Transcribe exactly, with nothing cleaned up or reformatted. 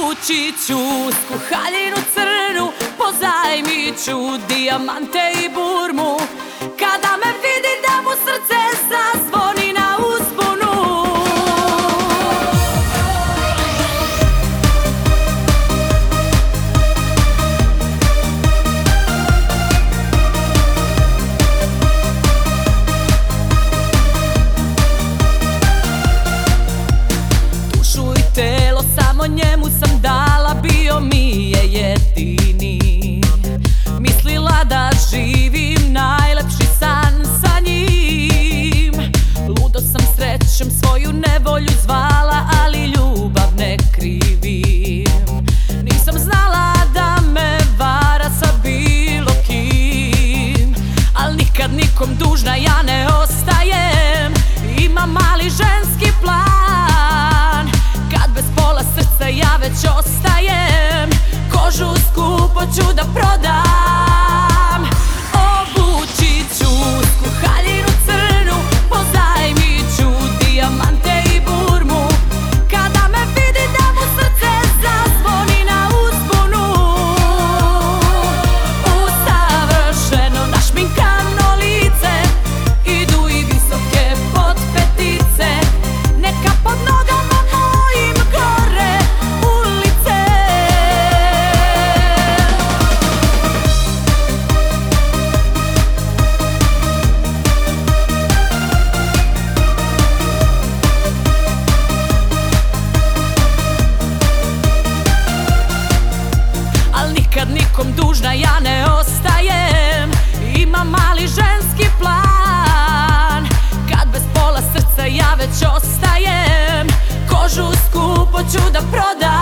Obući ću haljinu crnu, pozajmit ću dijamante i burmu. Kada me vidi da mu srce zazvoni na uzbunu. Dušu i telo samo njemu sam dala, bio mi je jedini. Mislila da živim najlepši san sa njim. Ludo sam srećem svoju nevolju zvala, ali ljubav ne krivim. Nisam znala da me vara sa bilo kim, al nikad nikom dužna ja ne ostajem. Imam mali ženski plan, kad bez pola srca ja već ostajem. Kožu skupo ću da prodam. Obući ću haljinu crnu, pozajmit ću dijamante i burmu. Kada me vidi da mu srce zazvoni na uzbunu. Usavršeno našminkano lice, idu i visoke potpetice. Neka pod nogama mojim gore ulice. Al nikad nikom dužna ja ne ostajem. Imam mali ženski plan, kad bez pola srca ja već ostajem. Kožu skupo ću da prodam.